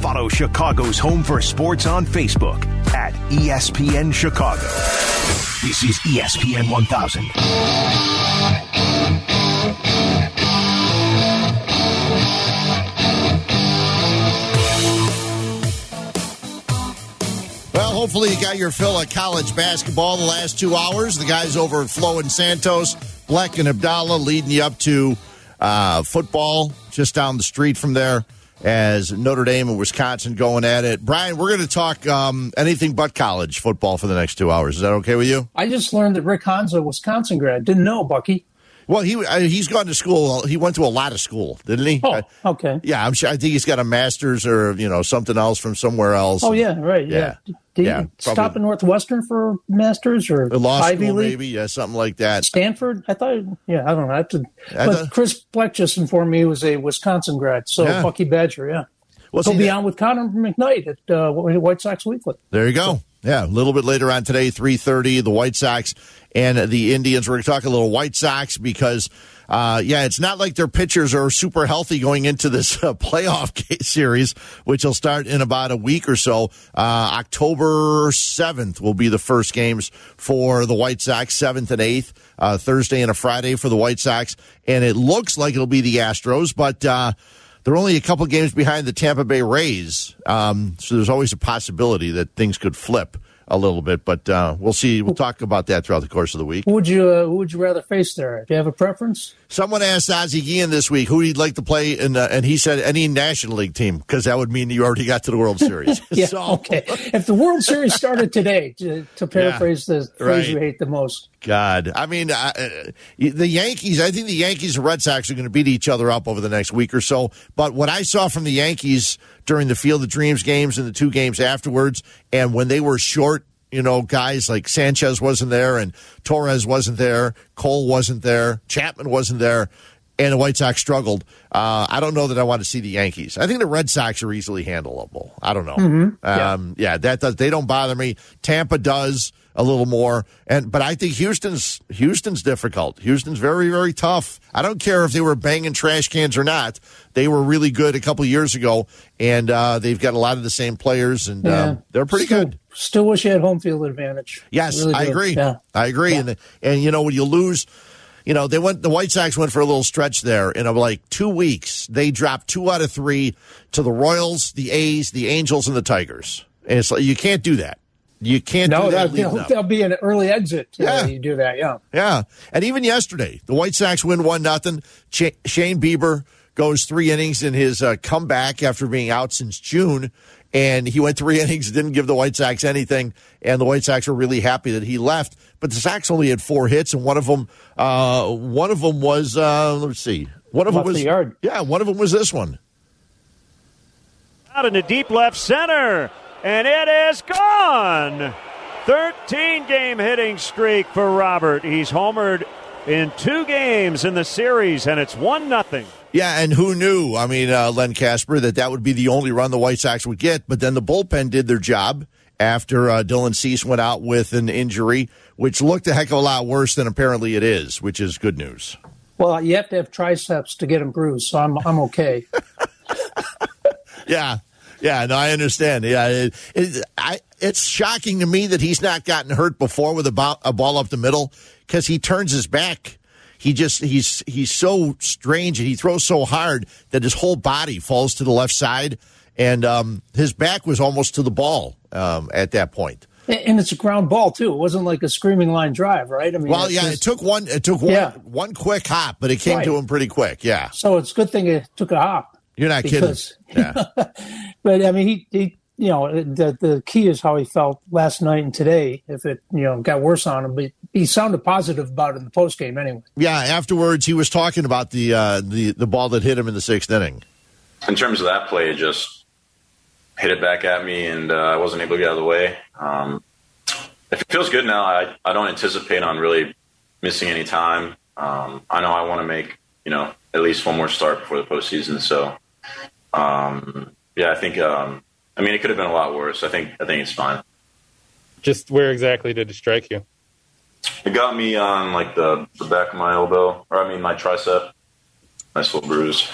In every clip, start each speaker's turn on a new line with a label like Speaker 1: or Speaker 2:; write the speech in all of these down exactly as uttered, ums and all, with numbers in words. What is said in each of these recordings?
Speaker 1: Follow Chicago's Home for Sports on Facebook at E S P N Chicago. This is E S P N one thousand.
Speaker 2: Well, hopefully you got your fill of college basketball the last two hours. The guys over at Flo and Santos, Bleck and Abdallah, leading you up to uh, football just down the street from there as Notre Dame and Wisconsin going at it. Brian, we're going to talk um, anything but college football for the next two hours. Is that okay with you?
Speaker 3: I just learned that Rick Hahn's a Wisconsin grad. Didn't know, Bucky.
Speaker 2: Well, he uh, he's gone to school. He went to a lot of school, didn't he?
Speaker 3: Oh, okay.
Speaker 2: Yeah, I'm sure. I think he's got a master's or you know something else from somewhere else.
Speaker 3: Oh yeah, right. Yeah. yeah. Did
Speaker 2: yeah,
Speaker 3: he stop at Northwestern for masters or
Speaker 2: a law
Speaker 3: Ivy
Speaker 2: school,
Speaker 3: League?
Speaker 2: maybe? Yeah, something like that.
Speaker 3: Stanford? I thought. Yeah, I don't know. I have to,
Speaker 2: I
Speaker 3: but
Speaker 2: thought,
Speaker 3: Chris Bleck just informed me he was a Wisconsin grad. So
Speaker 2: yeah.
Speaker 3: Bucky Badger, yeah.
Speaker 2: Well,
Speaker 3: He'll
Speaker 2: see,
Speaker 3: be
Speaker 2: that,
Speaker 3: on with Connor McKnight at uh, White Sox Weekly.
Speaker 2: There you go. Yeah, a little bit later on today, three thirty, the White Sox and the Indians. We're going to talk a little White Sox because, uh, yeah, it's not like their pitchers are super healthy going into this uh, playoff series, which will start in about a week or so. Uh, October seventh will be the first games for the White Sox, seventh and eighth, uh, Thursday and a Friday for the White Sox. And it looks like it'll be the Astros, but uh, they're only a couple games behind the Tampa Bay Rays, um, so there's always a possibility that things could flip a little bit. But uh, we'll see. We'll talk about that throughout the course of the week.
Speaker 3: Who would you uh, Who would you rather face there? Do you have a preference?
Speaker 2: Someone asked Ozzie Guillen this week who he'd like to play in, uh, and he said any National League team because that would mean you already got to the World Series.
Speaker 3: yeah,
Speaker 2: so,
Speaker 3: okay. If the World Series started today, to, to paraphrase yeah, the phrase right. you hate the most.
Speaker 2: God, I mean, uh, the Yankees, I think the Yankees and Red Sox are going to beat each other up over the next week or so. But what I saw from the Yankees during the Field of Dreams games and the two games afterwards, and when they were short, you know, guys like Sanchez wasn't there and Torres wasn't there, Cole wasn't there, Chapman wasn't there, and the White Sox struggled. Uh, I don't know that I want to see the Yankees. I think the Red Sox are easily handleable. I don't know.
Speaker 3: Mm-hmm. Yeah.
Speaker 2: Um, yeah, that does. They don't bother me. Tampa does a little more, and but I think Houston's Houston's difficult. Houston's very, very tough. I don't care if they were banging trash cans or not. They were really good a couple years ago, and uh, they've got a lot of the same players, and
Speaker 3: yeah.
Speaker 2: um, they're pretty
Speaker 3: still,
Speaker 2: good.
Speaker 3: Still wish you had home field advantage.
Speaker 2: Yes,
Speaker 3: really
Speaker 2: I
Speaker 3: do.
Speaker 2: agree.
Speaker 3: Yeah.
Speaker 2: I agree. Yeah. And and you know when you lose, you know they went. The White Sox went for a little stretch there in like two weeks. They dropped two out of three to the Royals, the A's, the Angels, and the Tigers. And it's like you can't do that. You can't
Speaker 3: no,
Speaker 2: do that.
Speaker 3: No, there'll be an early exit. Uh, yeah. You do that, yeah.
Speaker 2: Yeah. And even yesterday, the White Sox win one nothing. Ch- Shane Bieber goes three innings in his uh, comeback after being out since June. And he went three innings, didn't give the White Sox anything. And the White Sox were really happy that he left. But the Sox only had four hits, and one of them, uh, one of them was, uh, let's see. One of
Speaker 3: Left
Speaker 2: them was,
Speaker 3: the yard.
Speaker 2: Yeah, one of them was this one.
Speaker 4: Out in the deep left center. And it is gone. thirteen-game hitting streak for Robert. He's homered in two games in the series, and it's one nothing.
Speaker 2: Yeah, and who knew, I mean, uh, Len Casper, that that would be the only run the White Sox would get. But then the bullpen did their job after uh, Dylan Cease went out with an injury, which looked a heck of a lot worse than apparently it is, which is good news.
Speaker 3: Well, you have to have triceps to get them bruised, so I'm I'm okay.
Speaker 2: yeah. Yeah, no, I understand. Yeah, it, it, I, it's shocking to me that he's not gotten hurt before with a ball, a ball up the middle because he turns his back. He just he's he's so strange and he throws so hard that his whole body falls to the left side, and um, his back was almost to the ball um, at that point.
Speaker 3: And it's a ground ball too. It wasn't like a screaming line drive, right? I mean,
Speaker 2: well, yeah, just, it took one. It took one
Speaker 3: yeah.
Speaker 2: one quick hop, but it came
Speaker 3: right.
Speaker 2: to him pretty quick. Yeah.
Speaker 3: So it's a good thing it took a hop.
Speaker 2: You're not
Speaker 3: because,
Speaker 2: kidding. Yeah.
Speaker 3: But I mean, he, he, you know, the the key is how he felt last night and today. If it, you know, got worse on him, but he sounded positive about it in the post game anyway.
Speaker 2: Yeah. Afterwards, he was talking about the uh, the the ball that hit him in the sixth inning.
Speaker 5: In terms of that play, it just hit it back at me, and uh, I wasn't able to get out of the way. Um, it feels good now. I I don't anticipate on really missing any time. Um, I know I want to make, you know, at least one more start before the postseason. So. Um, yeah, I think, um, I mean, it could have been a lot worse. I think, I think it's fine.
Speaker 6: Just where exactly did it strike you?
Speaker 5: It got me on like the, the back of my elbow, or I mean, my tricep. Nice little bruise.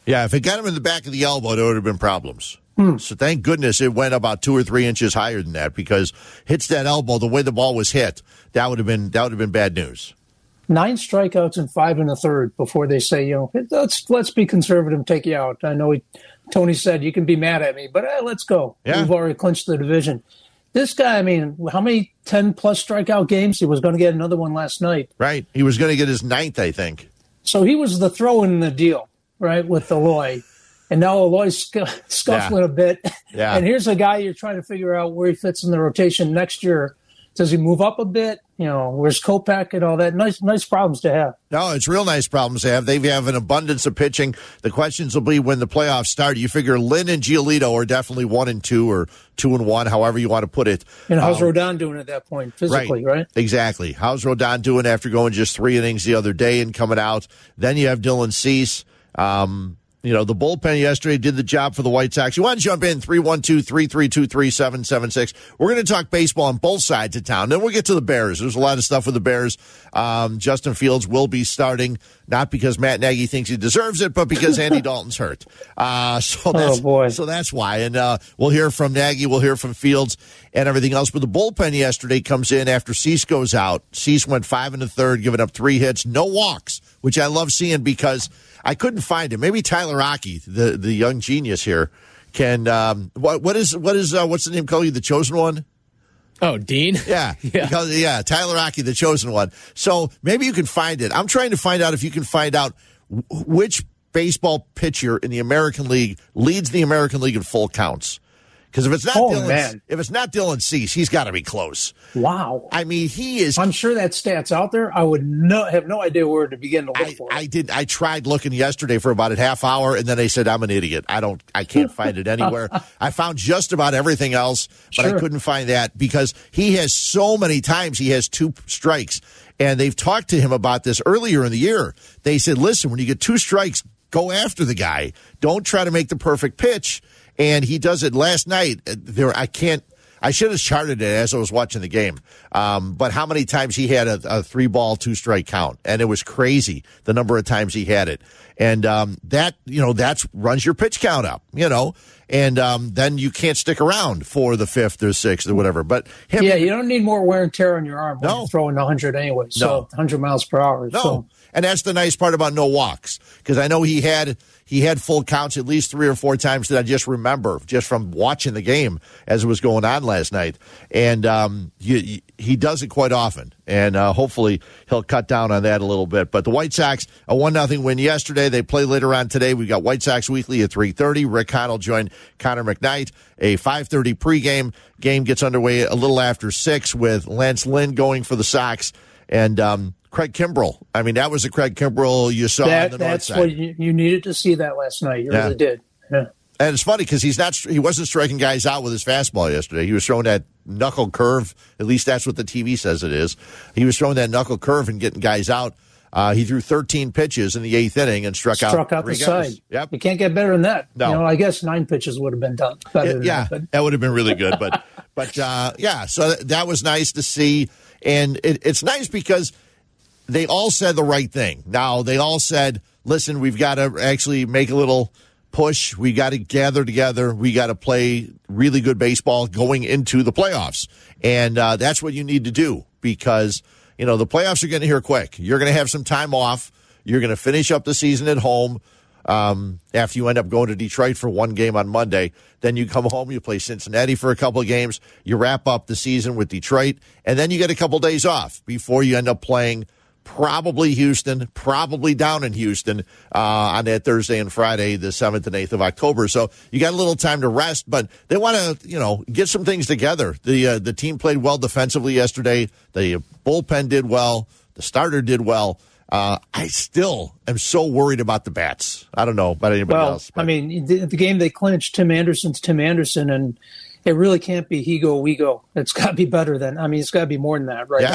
Speaker 2: Yeah, if it got him in the back of the elbow, there would have been problems. Hmm. So thank goodness it went about two or three inches higher than that, because hits that elbow, the way the ball was hit, that would have been that would have been bad news.
Speaker 3: Nine strikeouts and five in the third before they say, you know, let's let's be conservative and take you out. I know he, Tony said you can be mad at me, but eh, let's go.
Speaker 2: Yeah.
Speaker 3: We've already clinched the division. This guy, I mean, how many ten-plus strikeout games? He was going to get another one last night.
Speaker 2: Right. He was going to get his ninth, I think.
Speaker 3: So he was the throw in the deal, right, with Eloy. And now Eloy's sc- scuffling
Speaker 2: yeah.
Speaker 3: a bit.
Speaker 2: Yeah.
Speaker 3: And here's a guy you're trying to figure out where he fits in the rotation next year. Does he move up a bit? You know, where's Kopech and all that? Nice, nice problems to have.
Speaker 2: No, it's real nice problems to have. They have an abundance of pitching. The questions will be when the playoffs start. You figure Lynn and Giolito are definitely one and two, or two and one, however you want to put it.
Speaker 3: And how's
Speaker 2: um,
Speaker 3: Rodon doing at that point physically, right.
Speaker 2: right? Exactly. How's Rodon doing after going just three innings the other day and coming out? Then you have Dylan Cease. Um, You know, the bullpen yesterday did the job for the White Sox. You want to jump in, three one two, three three two, three seven seven six. We're going to talk baseball on both sides of town. Then we'll get to the Bears. There's a lot of stuff with the Bears. Um, Justin Fields will be starting, not because Matt Nagy thinks he deserves it, but because Andy Dalton's hurt. Uh, so that's,
Speaker 3: oh, boy.
Speaker 2: So that's why. And uh, we'll hear from Nagy, we'll hear from Fields and everything else. But the bullpen yesterday comes in after Cease goes out. Cease went five and a third, giving up three hits, no walks, which I love seeing because I couldn't find him. Maybe Tyler Rocky, the, the young genius here, can um, what what is what is uh, what's the name called you? The chosen one?
Speaker 7: Oh, Dean?
Speaker 2: Yeah,
Speaker 7: yeah.
Speaker 2: Because, yeah, Tyler Rocky, the chosen one. So maybe you can find it. I'm trying to find out if you can find out which baseball pitcher in the American League leads the American League in full counts. Because if it's not
Speaker 3: oh,
Speaker 2: Dylan,
Speaker 3: man.
Speaker 2: if it's not Dylan Cease, he's got to be close.
Speaker 3: Wow!
Speaker 2: I mean, he is.
Speaker 3: I'm sure that stat's out there. I would no, have no idea where to begin to look
Speaker 2: I,
Speaker 3: for it.
Speaker 2: I did. I tried looking yesterday for about a half hour, and then they said I'm an idiot. I don't. I can't find it anywhere. I found just about everything else, but
Speaker 3: sure.
Speaker 2: I couldn't find that because he has so many times he has two strikes, and they've talked to him about this earlier in the year. They said, "Listen, when you get two strikes, go after the guy. Don't try to make the perfect pitch." And he does it last night. There, I can't. I should have charted it as I was watching the game. Um, but how many times he had a, a three ball, two strike count, and it was crazy the number of times he had it. And um, that, you know, that's runs your pitch count up. You know, and um, then you can't stick around for the fifth or sixth or whatever. But him,
Speaker 3: yeah, you don't need more wear and tear on your arm when
Speaker 2: no.
Speaker 3: you're throwing one hundred anyway. So
Speaker 2: no.
Speaker 3: one hundred miles per hour.
Speaker 2: No.
Speaker 3: So.
Speaker 2: And that's the nice part about no walks, because I know he had he had full counts at least three or four times that I just remember just from watching the game as it was going on last night. And um, you, he does it quite often, and uh, hopefully he'll cut down on that a little bit. But the White Sox, a one nothing win yesterday. They play later on today. We've got White Sox Weekly at three thirty. Rick Connell joined Connor McKnight. A five thirty pregame. Game gets underway a little after six with Lance Lynn going for the Sox. And um, Craig Kimbrell. I mean, that was the Craig Kimbrell you saw
Speaker 3: that,
Speaker 2: on the north
Speaker 3: that's
Speaker 2: side.
Speaker 3: what you, you needed to see that last night. You
Speaker 2: yeah.
Speaker 3: really did. Yeah.
Speaker 2: And it's funny because he's not. He wasn't striking guys out with his fastball yesterday. He was throwing that knuckle curve. At least that's what the T V says it is. He was throwing that knuckle curve and getting guys out. Uh, he threw thirteen pitches in the eighth inning and struck,
Speaker 3: struck out,
Speaker 2: out
Speaker 3: the
Speaker 2: three
Speaker 3: side.
Speaker 2: guys. Yep.
Speaker 3: You can't get better than that.
Speaker 2: No.
Speaker 3: You know, I guess nine pitches would have been done better
Speaker 2: It,
Speaker 3: than
Speaker 2: yeah,
Speaker 3: that. But.
Speaker 2: that would have been really good. But but uh, yeah, so that was nice to see, and it, it's nice because they all said the right thing. Now, they all said, listen, we've got to actually make a little push. We got to gather together. We got to play really good baseball going into the playoffs. And uh, that's what you need to do because, you know, the playoffs are getting here quick. You're going to have some time off. You're going to finish up the season at home um, after you end up going to Detroit for one game on Monday. Then you come home, you play Cincinnati for a couple of games. You wrap up the season with Detroit. And then you get a couple days off before you end up playing probably Houston, probably down in Houston uh, on that Thursday and Friday, the seventh and eighth of October. So you got a little time to rest, but they want to, you know, get some things together. The uh, the team played well defensively yesterday. The bullpen did well. The starter did well. Uh, I still am so worried about the bats. I don't know about anybody
Speaker 3: well,
Speaker 2: else. But.
Speaker 3: I mean, the, the game they clinched, Tim Anderson's Tim Anderson, and it really can't be he go, we go. It's got to be better than, I mean, it's got to be more than that right
Speaker 2: yeah.
Speaker 3: now.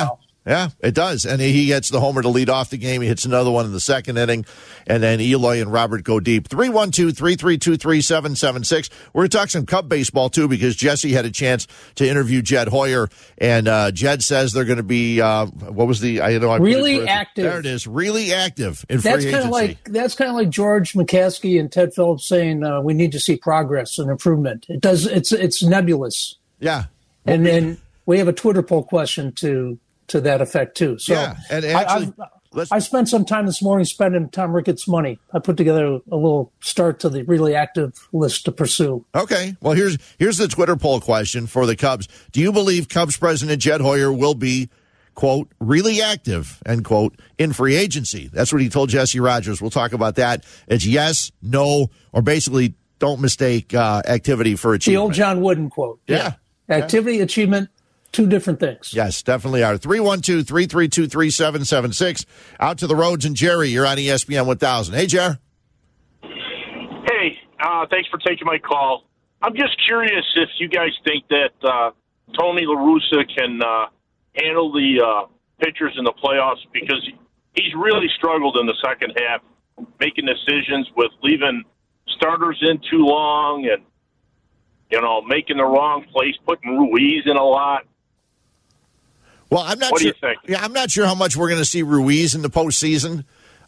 Speaker 2: Yeah, it does. And he gets the homer to lead off the game. He hits another one in the second inning. And then Eloy and Robert go deep. three one two, three three two, three seven seven six. We're going to talk some Cub baseball, too, because Jesse had a chance to interview Jed Hoyer. And uh, Jed says they're going to be, uh, what was the, I know I
Speaker 3: really
Speaker 2: it
Speaker 3: active.
Speaker 2: There it is. Really active in
Speaker 3: that's
Speaker 2: free
Speaker 3: kind of like That's kind of like George McCaskey and Ted Phillips saying uh, we need to see progress and improvement. It does. It's it's nebulous.
Speaker 2: Yeah.
Speaker 3: And then we have a Twitter poll question to to that effect, too. So
Speaker 2: yeah, and actually,
Speaker 3: I, I, I spent some time this morning spending Tom Ricketts' money. I put together a, a little start to the really active list to pursue.
Speaker 2: Okay. Well, here's here's the Twitter poll question for the Cubs. Do you believe Cubs president Jed Hoyer will be, quote, really active, end quote, in free agency? That's what he told Jesse Rogers. We'll talk about that. It's yes, no, or basically don't mistake uh, activity for achievement.
Speaker 3: The old John Wooden quote.
Speaker 2: Yeah.
Speaker 3: yeah. Activity, yeah. Achievement, two different things.
Speaker 2: Yes, definitely are. three one two, three three two, three seven seven six. Out to the roads, and Jerry, you're on E S P N one thousand. Hey, Jer.
Speaker 7: Hey, uh, thanks for taking my call. I'm just curious if you guys think that uh, Tony La Russa can uh, handle the uh, pitchers in the playoffs, because he's really struggled in the second half, making decisions with leaving starters in too long and, you know, making the wrong place, putting Ruiz in a lot.
Speaker 2: Well, I'm not
Speaker 7: what
Speaker 2: sure.
Speaker 7: do you think?
Speaker 2: Yeah, I'm not sure how much we're going to see Ruiz in the postseason.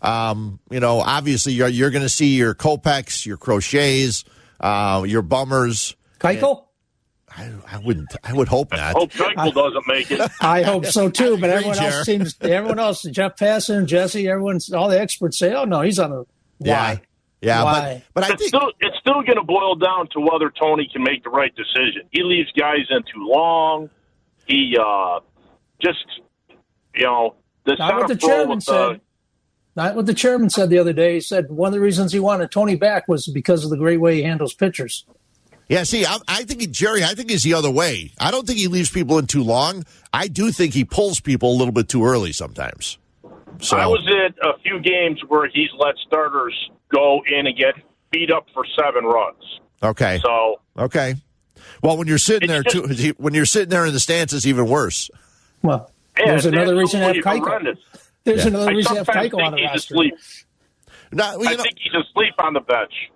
Speaker 2: Um, you know, obviously you're you're going to see your Kopechs, your Crochets, uh, your Bummers.
Speaker 3: Keuchel?
Speaker 2: I, I wouldn't. I would hope not.
Speaker 7: I hope Keuchel doesn't make it.
Speaker 3: I hope so too. But
Speaker 2: agree,
Speaker 3: everyone
Speaker 2: Jer.
Speaker 3: else seems. Everyone else, Jeff Passan, Jesse, everyone's, all the experts say, "Oh no, he's on the
Speaker 2: Yeah.
Speaker 3: why."
Speaker 2: Yeah,
Speaker 3: Why?
Speaker 2: but, but I
Speaker 7: It's
Speaker 2: think
Speaker 7: still, it's still going to boil down to whether Tony can make the right decision. He leaves guys in too long. He uh, just, you know, the
Speaker 3: Not what the
Speaker 7: center
Speaker 3: chairman
Speaker 7: with the,
Speaker 3: said. Not what the chairman said the other day. He said one of the reasons he wanted Tony back was because of the great way he handles pitchers.
Speaker 2: Yeah, see, I, I think, he, Jerry, I think he's the other way. I don't think he leaves people in too long. I do think he pulls people a little bit too early sometimes. So
Speaker 7: I was at a few games where he's let starters go in and get beat up for seven runs.
Speaker 2: Okay.
Speaker 7: So
Speaker 2: okay. Well, when you're sitting there
Speaker 7: It's
Speaker 2: too, when you're sitting there in the stands, it's even worse.
Speaker 3: Well,
Speaker 7: yeah,
Speaker 3: there's
Speaker 7: it's
Speaker 3: another reason to have
Speaker 7: absolutely
Speaker 3: Keuchel.
Speaker 7: horrendous.
Speaker 3: There's
Speaker 2: Yeah.
Speaker 3: another
Speaker 7: I
Speaker 3: reason to have
Speaker 7: sometimes
Speaker 3: Keuchel on
Speaker 7: think
Speaker 3: the
Speaker 7: he's
Speaker 3: roster.
Speaker 7: asleep.
Speaker 2: No, well,
Speaker 7: I
Speaker 2: you know,
Speaker 7: think he's asleep on the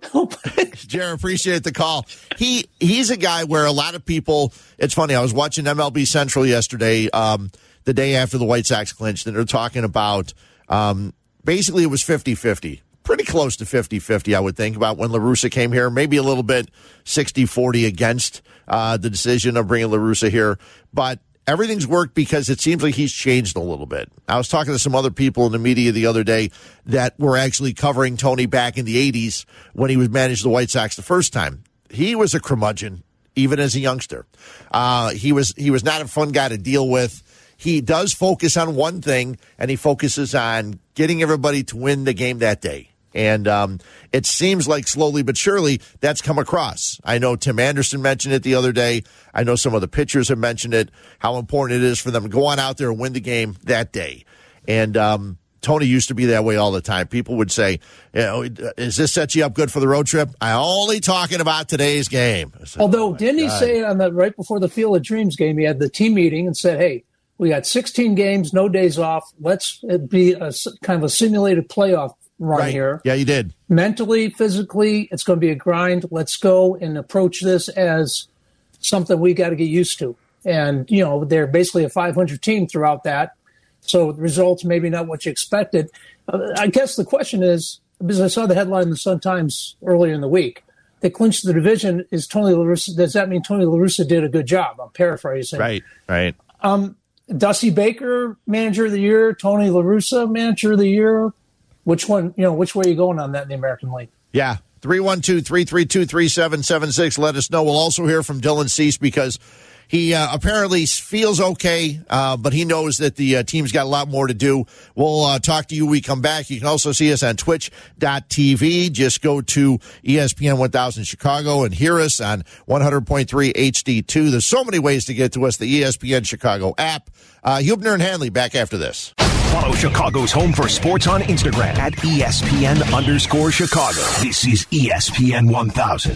Speaker 7: bench.
Speaker 2: Jared, appreciate the call. He he's a guy where a lot of people. It's funny. I was watching M L B Central yesterday, um, the day after the White Sox clinched, and they're talking about. Um, basically, it was fifty-fifty. Pretty close to fifty-fifty, I would think, about when La Russa came here. Maybe a little bit sixty-forty against uh, the decision of bringing La Russa here. But everything's worked because it seems like he's changed a little bit. I was talking to some other people in the media the other day that were actually covering Tony back in the eighties when he was managed the White Sox the first time. He was a curmudgeon, even as a youngster. Uh, he was he was not a fun guy to deal with. He does focus on one thing, and he focuses on getting everybody to win the game that day. And um, it seems like slowly but surely that's come across. I know Tim Anderson mentioned it the other day. I know some of the pitchers have mentioned it, how important it is for them to go on out there and win the game that day. And um, Tony used to be that way all the time. People would say, you know, is this set you up good for the road trip? I'm only talking about today's game. Said,
Speaker 3: Although,
Speaker 2: oh
Speaker 3: didn't he
Speaker 2: God.
Speaker 3: say on the right before the Field of Dreams game, he had the team meeting and said, hey, we got sixteen games, no days off. Let's it be a kind of a simulated playoff run
Speaker 2: Right.
Speaker 3: here.
Speaker 2: Yeah, you did.
Speaker 3: Mentally, physically, it's going to be a grind. Let's go and approach this as something we got to get used to. And, you know, they're basically a five hundred team throughout that. So the results maybe not what you expected. Uh, I guess the question is, because I saw the headline in the Sun-Times earlier in the week, they clinched the division. Is Tony La Russa, does that mean Tony La Russa did a good job? I'm paraphrasing.
Speaker 2: Right, right.
Speaker 3: Um, Dusty Baker, manager of the year. Tony La Russa, manager of the year. Which one, you know, which way are you going on that in the American League?
Speaker 2: Yeah. three one two, three three two, three seven seven six. Let us know. We'll also hear from Dylan Cease because he uh, apparently feels okay, uh, but he knows that the uh, team's got a lot more to do. We'll uh, talk to you when we come back. You can also see us on twitch dot t v. Just go to E S P N one thousand Chicago and hear us on one hundred point three H D two. There's so many ways to get to us. The E S P N Chicago app. Uh, Hubner and Hanley back after this.
Speaker 1: Follow Chicago's Home for Sports on Instagram at E S P N underscore Chicago. This is E S P N one thousand.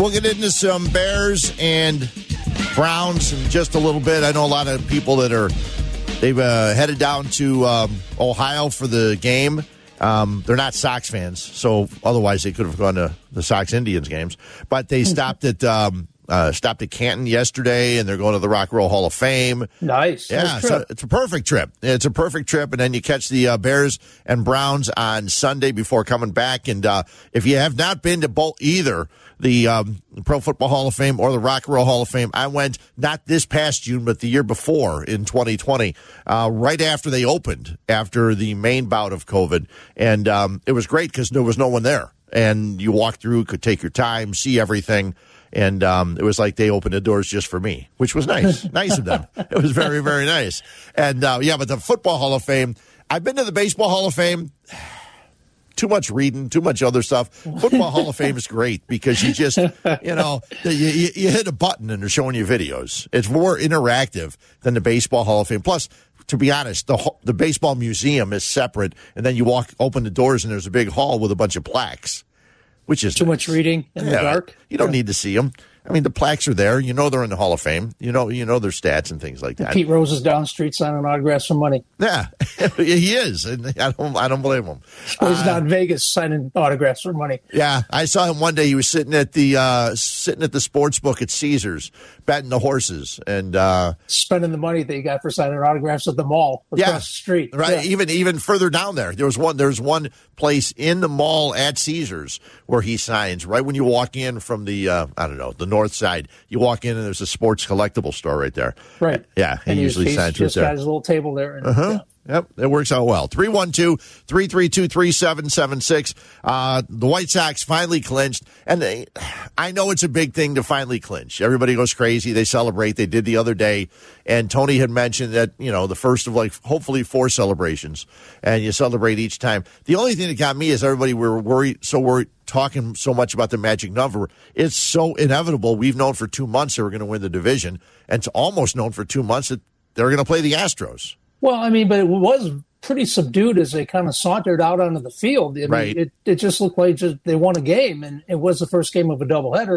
Speaker 2: We'll get into some Bears and Browns in just a little bit. I know a lot of people that are, they've uh, headed down to um, Ohio for the game. Um, they're not Sox fans, so otherwise they could have gone to the Sox Indians games. But they stopped at um, uh, stopped at Canton yesterday, and they're going to the Rock and Roll Hall of Fame.
Speaker 3: Nice.
Speaker 2: Yeah,
Speaker 3: nice
Speaker 2: so it's a perfect trip. It's a perfect trip, and then you catch the uh, Bears and Browns on Sunday before coming back. And uh, if you have not been to both either, the um, Pro Football Hall of Fame or the Rock and Roll Hall of Fame, I went not this past June, but the year before in twenty twenty, uh, right after they opened, after the main bout of COVID. And um, it was great because there was no one there. And you walk through, could take your time, see everything. And um, it was like they opened the doors just for me, which was nice. Nice of them. It was very, very nice. And, uh, yeah, but the Football Hall of Fame, I've been to the Baseball Hall of Fame. Too much reading, too much other stuff. Football Hall of Fame is great because you just, you know, you, you, you hit a button and they're showing you videos. It's more interactive than the Baseball Hall of Fame. Plus, to be honest, the the baseball museum is separate, and then you walk, open the doors, and there's a big hall with a bunch of plaques, which is
Speaker 3: too
Speaker 2: nice.
Speaker 3: Much reading in yeah, the dark.
Speaker 2: You don't
Speaker 3: yeah.
Speaker 2: need to see them. I mean, the plaques are there. You know they're in the Hall of Fame. You know, you know their stats and things like that.
Speaker 3: Pete Rose is down the street signing autographs for money.
Speaker 2: Yeah, he is, and I don't, I don't blame him.
Speaker 3: Well, he's
Speaker 2: uh,
Speaker 3: down in Vegas signing autographs for money.
Speaker 2: Yeah, I saw him one day. He was sitting at the uh, sitting at the sports book at Caesars, betting the horses, and uh,
Speaker 3: spending the money that you got for signing autographs at the mall across
Speaker 2: yeah,
Speaker 3: the street.
Speaker 2: Right,
Speaker 3: yeah.
Speaker 2: even even further down there. There was one. There's one place in the mall at Caesars where he signs. Right when you walk in from the uh, I don't know the north side. You walk in and there's a sports collectible store right there.
Speaker 3: Right.
Speaker 2: Yeah, he
Speaker 3: and
Speaker 2: usually
Speaker 3: he's,
Speaker 2: signs
Speaker 3: he's just
Speaker 2: right there.
Speaker 3: got his little table there. And,
Speaker 2: uh-huh.
Speaker 3: yeah.
Speaker 2: Yep, it works out well. three one two, three three two, three seven seven six. Uh, the White Sox finally clinched. And they, I know it's a big thing to finally clinch. Everybody goes crazy. They celebrate. They did the other day. And Tony had mentioned that, you know, the first of like hopefully four celebrations. And you celebrate each time. The only thing that got me is everybody were worried, so worried, talking so much about the magic number. It's so inevitable. We've known for two months they were going to win the division. And it's almost known for two months that they're going to play the Astros.
Speaker 3: Well, I mean, but it was pretty subdued as they kind of sauntered out onto the field. I mean,
Speaker 2: right.
Speaker 3: It, it just looked like just they won a game, and it was the first game of a doubleheader.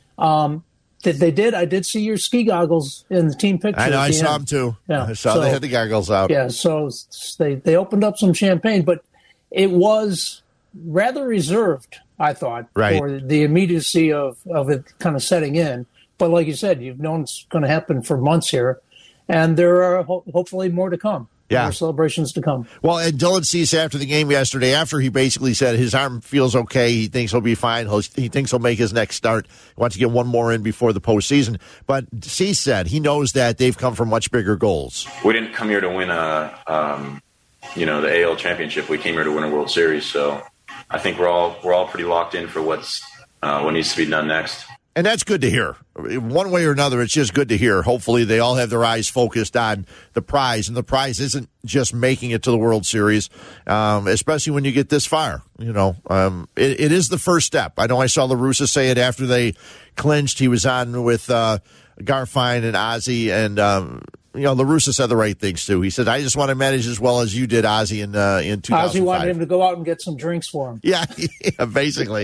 Speaker 3: Um, that they did. I did see your ski goggles in the team picture.
Speaker 2: I know. I
Speaker 3: the
Speaker 2: saw
Speaker 3: end.
Speaker 2: them too.
Speaker 3: Yeah.
Speaker 2: I saw
Speaker 3: so,
Speaker 2: they had the goggles out.
Speaker 3: Yeah. So they they opened up some champagne, but it was rather reserved, I thought,
Speaker 2: right.
Speaker 3: for the immediacy of of it kind of setting in. But like you said, you've known it's going to happen for months here. And there are ho- hopefully more to come.
Speaker 2: Yeah.
Speaker 3: More celebrations to come.
Speaker 2: Well, and Dylan Cease after the game yesterday, after he basically said his arm feels okay, he thinks he'll be fine, he'll, he thinks he'll make his next start, he wants to get one more in before the postseason. But Cease said he knows that they've come from much bigger goals.
Speaker 5: We didn't come here to win a, um, you know, the A L championship. We came here to win a World Series. So I think we're all we're all pretty locked in for what's uh, what needs to be done next.
Speaker 2: And that's good to hear. One way or another, it's just good to hear. Hopefully they all have their eyes focused on the prize, and the prize isn't just making it to the World Series, um, especially when you get this far. You know, um, it, it is the first step. I know I saw La Russa say it after they clinched. He was on with uh, Garfien and Ozzie, and um, you know, La Russa said the right things too. He said, "I just want to manage as well as you did, Ozzie, in uh, in two thousand five."
Speaker 3: Ozzie wanted him to go out and get some drinks for him.
Speaker 2: Yeah, yeah basically.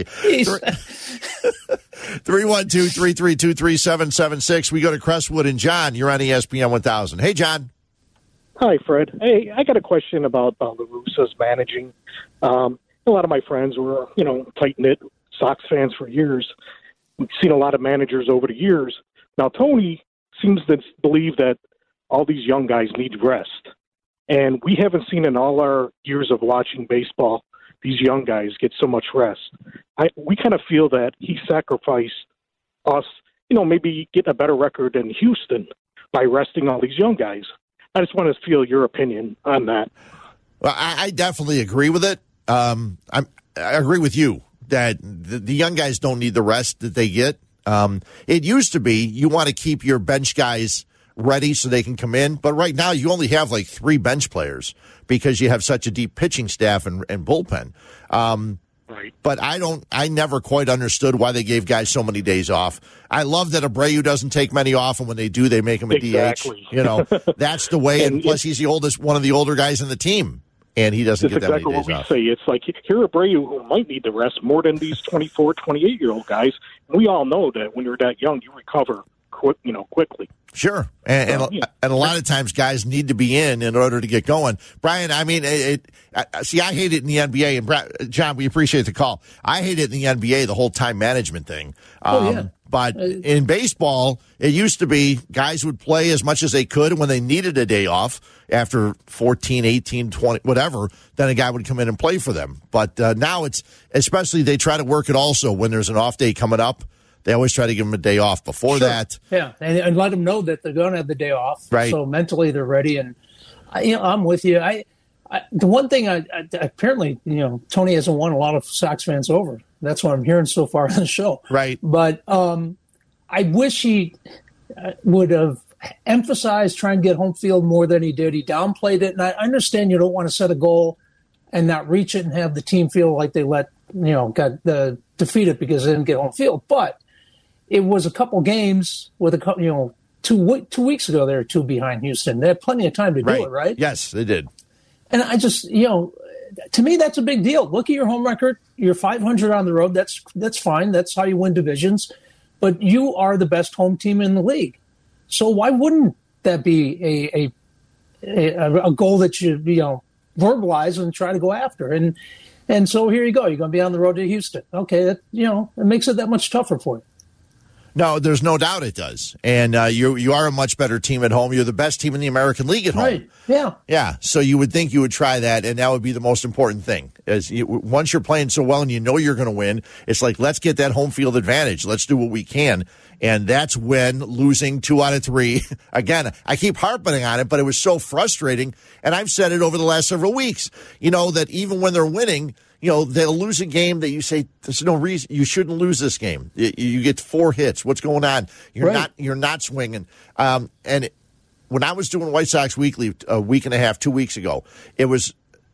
Speaker 2: three one two, three three two, three seven seven six. We go to Crestwood and John. You're on E S P N one thousand. Hey, John.
Speaker 8: Hi, Fred. Hey, I got a question about uh, La Russa's managing. Um, a lot of my friends were, you know, tight-knit Sox fans for years. We've seen a lot of managers over the years. Now, Tony seems to believe that all these young guys need rest. And we haven't seen in all our years of watching baseball these young guys get so much rest. I, we kind of feel that he sacrificed us, you know, maybe get a better record than Houston by resting all these young guys. I just want to feel your opinion on that.
Speaker 2: Well, I, I definitely agree with it. Um, I'm, I agree with you that the, the young guys don't need the rest that they get. Um, it used to be you want to keep your bench guys ready so they can come in. But right now you only have like three bench players because you have such a deep pitching staff and, and bullpen. Um,
Speaker 8: right.
Speaker 2: But I don't, I never quite understood why they gave guys so many days off. I love that Abreu doesn't take many off, and when they do, they make him a
Speaker 8: exactly.
Speaker 2: D H. You know, that's the way. And plus, he's the oldest, one of the older guys in the team. and he doesn't
Speaker 8: That's
Speaker 2: get that
Speaker 8: exactly
Speaker 2: many days
Speaker 8: what
Speaker 2: off.
Speaker 8: we say. It's like here Abreu, who might need the rest more than these twenty-four, twenty-eight-year-old guys. We all know that when you're that young, you recover quick, you know, quickly.
Speaker 2: Sure, and and,
Speaker 8: Uh, yeah.
Speaker 2: and a lot of times guys need to be in in order to get going. Brian, I mean, it, it, see, I hate it in the N B A, and Bra- John, we appreciate the call. I hate it in the N B A, the whole time management thing. Um,
Speaker 3: Oh, yeah.
Speaker 2: But in baseball, it used to be guys would play as much as they could, and when they needed a day off after fourteen, eighteen, twenty, whatever, then a guy would come in and play for them. But uh, now it's, especially they try to work it also when there's an off day coming up. They always try to give them a day off before
Speaker 3: Sure.
Speaker 2: that.
Speaker 3: Yeah, and, and let them know that they're going to have the day off.
Speaker 2: Right.
Speaker 3: So mentally they're ready. And I, you know, I'm with you. I, I the one thing I, I apparently, you know, Tony hasn't won a lot of Sox fans over. That's what I'm hearing so far on the show.
Speaker 2: Right.
Speaker 3: But um, I wish he would have emphasized trying to get home field more than he did. He downplayed it, and I understand you don't want to set a goal and not reach it and have the team feel like they let you know got the defeated because they didn't get home field, but. It was a couple games with a couple, you know, two two weeks ago. They were two behind Houston. They had plenty of time to
Speaker 2: Right.
Speaker 3: do it, right?
Speaker 2: Yes, they did.
Speaker 3: And I just, you know, to me, that's a big deal. Look at your home record. You're five hundred on the road. That's that's fine. That's how you win divisions. But you are the best home team in the league. So why wouldn't that be a a, a, a goal that you you know verbalize and try to go after? And and so here you go. You're going to be on the road to Houston. Okay, that you know it makes it that much tougher for you.
Speaker 2: No, there's no doubt it does. And uh, you you are a much better team at home. You're the best team in the American League at home.
Speaker 3: Right. Yeah.
Speaker 2: Yeah. So you would think you would try that, and that would be the most important thing. As you, once you're playing so well and you know you're going to win, it's like, let's get that home field advantage. Let's do what we can. And that's when losing two out of three, again, I keep harping on it, but it was so frustrating. And I've said it over the last several weeks, you know, that even when they're winning, you know, they'll lose a game that you say, there's no reason, you shouldn't lose this game. You, you get four hits. What's going on? You're
Speaker 3: Right.
Speaker 2: not, you're not swinging. Um, and it, when I was doing White Sox Weekly a week and a half, two weeks ago, it was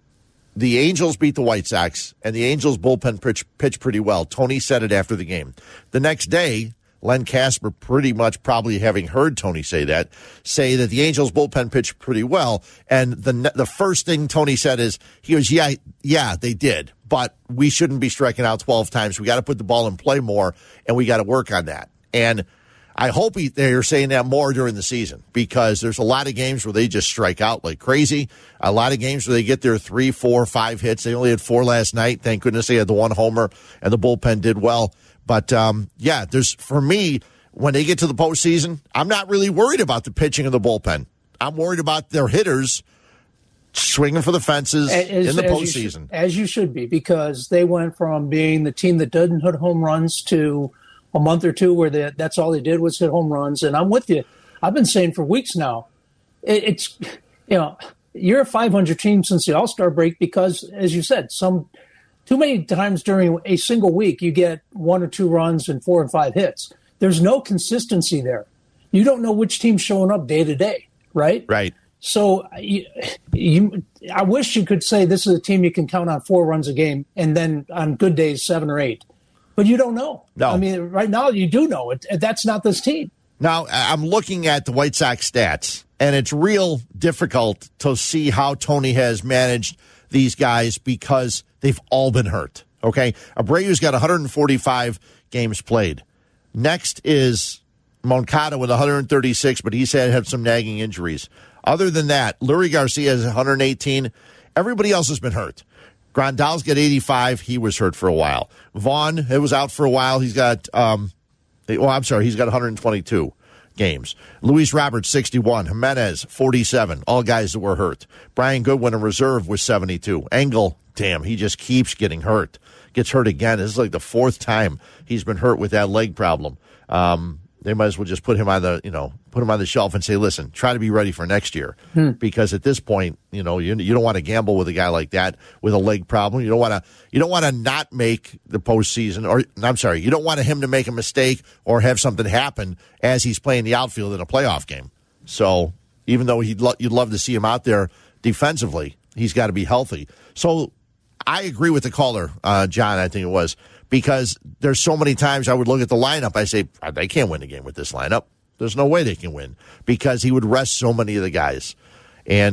Speaker 2: the Angels beat the White Sox, and the Angels bullpen pitch, pitched pretty well. Tony said it after the game. The next day, Len Casper, pretty much probably having heard Tony say that, say that the Angels bullpen pitched pretty well. And the the first thing Tony said is, he goes, yeah, yeah, they did, but we shouldn't be striking out twelve times. We got to put the ball in play more, and we got to work on that. And I hope he, they're saying that more during the season, because there's a lot of games where they just strike out like crazy. A lot of games where they get their three, four, five hits. They only had four last night. Thank goodness they had the one homer, and the bullpen did well. But, um, yeah, there's for me, when they get to the postseason, I'm not really worried about the pitching of the bullpen. I'm worried about their hitters swinging for the fences
Speaker 3: As-
Speaker 2: in the
Speaker 3: as you
Speaker 2: postseason.
Speaker 3: should- as you should be, because they went from being the team that doesn't hit home runs to a month or two where they, that's all they did was hit home runs. And I'm with you. I've been saying for weeks now, it, it's, you know, you're a five hundred team since the All-Star break because, as you said, some too many times during a single week you get one or two runs and four or five hits. There's no consistency there. You don't know which team's showing up day to day, right?
Speaker 2: Right.
Speaker 3: So you, you, I wish you could say this is a team you can count on four runs a game, and then on good days seven or eight. But you don't know.
Speaker 2: No.
Speaker 3: I mean, right now you do know it. That's not this team.
Speaker 2: Now, I'm looking at the White Sox stats, and it's real difficult to see how Tony has managed these guys because they've all been hurt. Okay? Abreu's got one hundred forty-five games played. Next is Moncada with one hundred thirty-six, but he's had, had some nagging injuries. Other than that, Lurie Garcia has one hundred eighteen. Everybody else has been hurt. Grandal's got eighty-five. He was hurt for a while. Vaughn, it was out for a while. He's got, um, well, I'm sorry, he's got one hundred twenty-two games. Luis Roberts, sixty-one. Jimenez, forty-seven. All guys that were hurt. Brian Goodwin in reserve was seventy-two. Engel, damn, he just keeps getting hurt. Gets hurt again. This is like the fourth time he's been hurt with that leg problem. Um, they might as well just put him on the, you know, put him on the shelf and say, listen, try to be ready for next year. Hmm. Because at this point, you know, you, you don't want to gamble with a guy like that with a leg problem. You don't want to, you don't want to not make the postseason, or I'm sorry, you don't want him to make a mistake or have something happen as he's playing the outfield in a playoff game. So even though he'd lo- you'd love to see him out there defensively, he's got to be healthy. So I agree with the caller, uh, John, I think it was, because there's so many times I would look at the lineup, I say, they can't win the game with this lineup. There's no way they can win because he would rest so many of the guys. And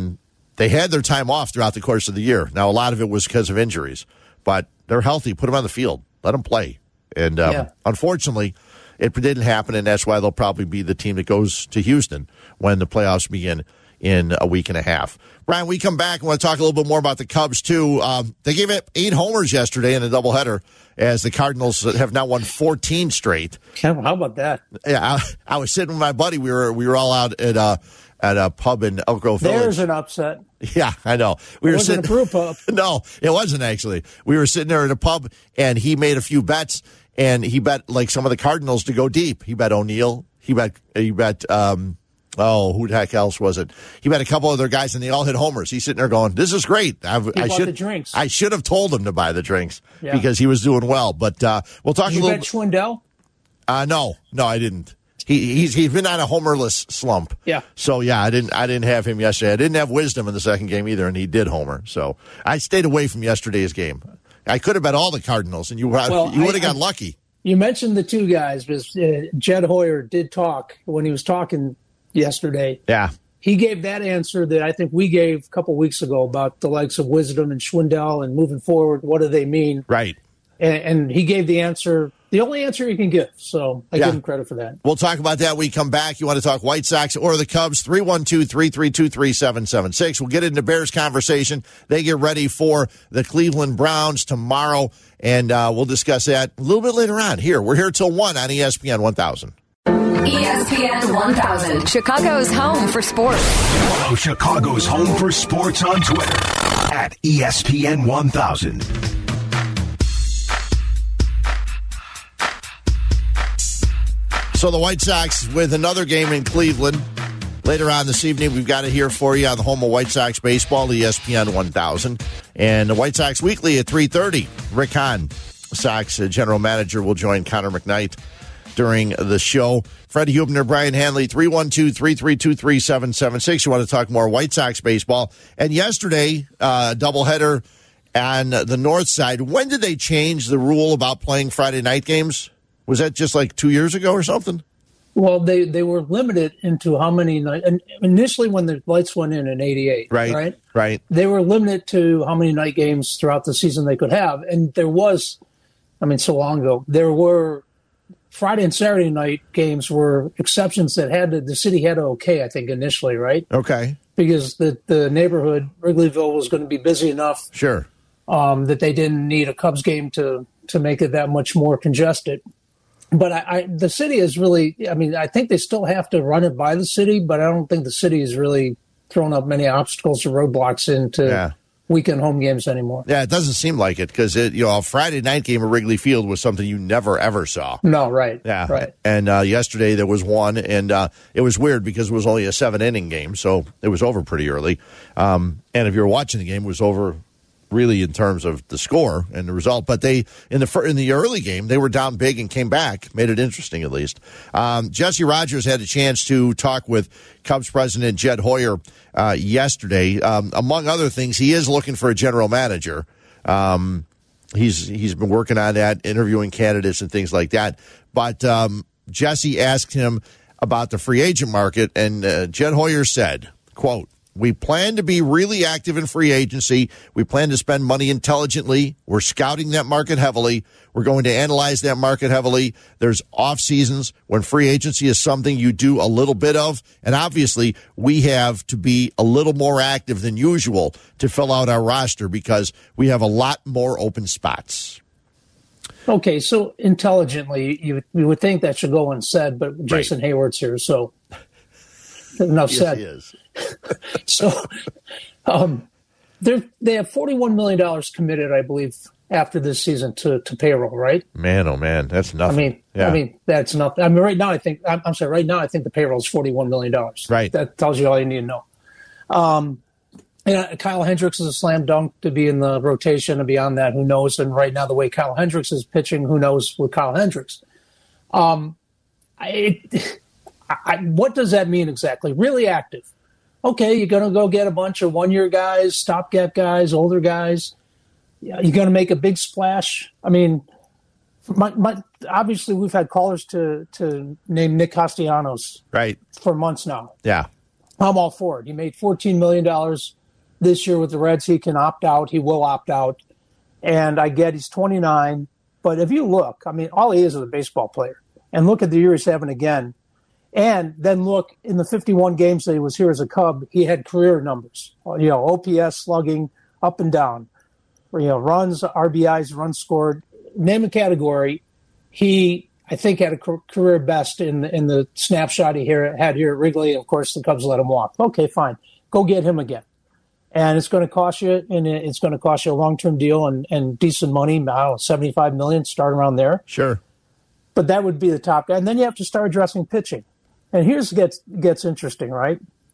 Speaker 2: they had their time off throughout the course of the year. Now, a lot of it was because of injuries, but they're healthy. Put them on the field. Let them play. And um,
Speaker 3: Yeah.
Speaker 2: unfortunately, it didn't happen, and that's why they'll probably be the team that goes to Houston when the playoffs begin in a week and a half. Brian, we come back and want to talk a little bit more about the Cubs, too. Um, they gave up eight homers yesterday in a doubleheader as the Cardinals have now won fourteen straight.
Speaker 3: How about that?
Speaker 2: Yeah, I, I was sitting with my buddy. We were we were all out at uh, at a pub in Elk Grove Village.
Speaker 3: There's an upset.
Speaker 2: Yeah, I know. We
Speaker 3: It
Speaker 2: were
Speaker 3: wasn't
Speaker 2: sitting
Speaker 3: a brew pub.
Speaker 2: No, it wasn't actually. We were sitting there at a pub, and he made a few bets, and he bet like some of the Cardinals to go deep. He bet O'Neill. He bet. He bet. Um, oh, who the heck else was it? He bet a couple other guys, and they all hit homers. He's sitting there going, "This is great." I've,
Speaker 3: He
Speaker 2: I
Speaker 3: bought
Speaker 2: should.
Speaker 3: the drinks.
Speaker 2: I should have told him to buy the drinks
Speaker 3: Yeah.
Speaker 2: because he was doing well. But uh, we'll talk
Speaker 3: Did
Speaker 2: a
Speaker 3: you
Speaker 2: little.
Speaker 3: bet Schwindel?
Speaker 2: Uh, no, no, I didn't. He he's he's been on a homerless slump.
Speaker 3: Yeah.
Speaker 2: So yeah, I didn't I didn't have him yesterday. I didn't have Wisdom in the second game either, and he did homer. So I stayed away from yesterday's game. I could have bet all the Cardinals, and you
Speaker 3: Well,
Speaker 2: you would have
Speaker 3: I-
Speaker 2: got lucky.
Speaker 3: You mentioned the two guys, because uh, Jed Hoyer did talk when he was talking yesterday.
Speaker 2: Yeah.
Speaker 3: He gave that answer that I think we gave a couple weeks ago about the likes of Wisdom and Schwindel and moving forward. What do they mean?
Speaker 2: Right.
Speaker 3: And, and he gave the answer, the only answer he can give. So I
Speaker 2: Yeah.
Speaker 3: give him credit for that.
Speaker 2: We'll talk about that when we come back. You want to talk White Sox or the Cubs? three one two, three three two, three seven seven six. We'll get into Bears conversation. They get ready for the Cleveland Browns tomorrow, and uh, we'll discuss that a little bit later on. Here, we're here till one on E S P N one thousand.
Speaker 9: E S P N one thousand, Chicago's home for sports.
Speaker 1: Follow Chicago's home for sports on Twitter at E S P N one thousand.
Speaker 2: So the White Sox with another game in Cleveland. Later on this evening, we've got it here for you on the home of White Sox baseball, E S P N one thousand. And the White Sox Weekly at three thirty. Rick Hahn, Sox general manager, will join Connor McKnight during the show. Freddie Hubner, Brian Hanley, three one two, three three two, three seven seven six. You want to talk more White Sox baseball. And yesterday, uh, doubleheader on the north side. When did they change the rule about playing Friday night games? Was that just like two years ago or something?
Speaker 3: Well, they, they were limited into how many nights. And initially, when the lights went in in eighty-eight,
Speaker 2: Right,
Speaker 3: right?
Speaker 2: right.
Speaker 3: They were limited to how many night games throughout the season they could have. And there was, I mean, so long ago, there were Friday and Saturday night games were exceptions that had to, the city had to okay, I think, initially, right?
Speaker 2: Okay,
Speaker 3: Because the, the neighborhood, Wrigleyville, was going to be busy enough
Speaker 2: sure.
Speaker 3: um, that they didn't need a Cubs game to, to make it that much more congested. But I, I, the city is really, I mean, I think they still have to run it by the city, but I don't think the city is really throwing up many obstacles or roadblocks into
Speaker 2: Yeah.
Speaker 3: weekend home games anymore.
Speaker 2: Yeah, it doesn't seem like it because you know a Friday night game at Wrigley Field was something you never ever saw.
Speaker 3: No, right.
Speaker 2: Yeah,
Speaker 3: right.
Speaker 2: And uh, yesterday there was one, and uh, it was weird because it was only a seven inning game, so it was over pretty early. Um, and if you were watching the game, it was over really in terms of the score and the result. But they in the fir- in the early game they were down big and came back, made it interesting at least. Um, Jesse Rogers had a chance to talk with Cubs president Jed Hoyer uh, yesterday. Um, among other things, he is looking for a general manager. Um, he's he's been working on that, interviewing candidates and things like that. But um, Jesse asked him about the free agent market, and uh, Jed Hoyer said, quote, "We plan to be really active in free agency. We plan to spend money intelligently. We're scouting that market heavily. We're going to analyze that market heavily. There's off seasons when free agency is something you do a little bit of. And obviously, we have to be a little more active than usual to fill out our roster because we have a lot more open spots."
Speaker 3: Okay, so intelligently, you, you would think that should go unsaid, but Jason
Speaker 2: Right.
Speaker 3: Hayward's here, so enough
Speaker 2: Yes,
Speaker 3: said.
Speaker 2: he is.
Speaker 3: So um, they they have forty-one million dollars committed, I believe, after this season to, to payroll, right?
Speaker 2: Man, oh man, that's
Speaker 3: I
Speaker 2: nothing.
Speaker 3: mean,
Speaker 2: Yeah.
Speaker 3: I mean that's nothing. I mean, right now I think I'm, I'm sorry. Right now I think the payroll is forty-one million dollars.
Speaker 2: Right.
Speaker 3: That tells you all you need to know. Um, and uh, Kyle Hendricks is a slam dunk to be in the rotation, and beyond that, who knows? And right now, the way Kyle Hendricks is pitching, who knows with Kyle Hendricks? Um, I, I, what does that mean exactly? Really active. Okay, you're going to go get a bunch of one-year guys, stopgap guys, older guys. You're going to make a big splash. I mean, my, my, obviously we've had callers to to name Nick Castellanos
Speaker 2: Right.
Speaker 3: for months now.
Speaker 2: Yeah.
Speaker 3: I'm all for it. He made fourteen million dollars this year with the Reds. He can opt out. He will opt out. And I get he's twenty-nine. But if you look, I mean, all he is is a baseball player. And look at the year he's having again. And then look, in the fifty-one games that he was here as a Cub, he had career numbers. You know, O P S, slugging, up and down. You know, runs, R B Is, runs scored. Name a category. He, I think, had a career best in the, in the snapshot he here, had here at Wrigley. Of course, the Cubs let him walk. Okay, fine. Go get him again. And it's going to cost you, and it's going to cost you a long-term deal and, and decent money. I don't know, seventy-five million dollars, start around there.
Speaker 2: Sure. But
Speaker 3: that would be the top guy. And then you have to start addressing pitching. And here's gets gets interesting, right?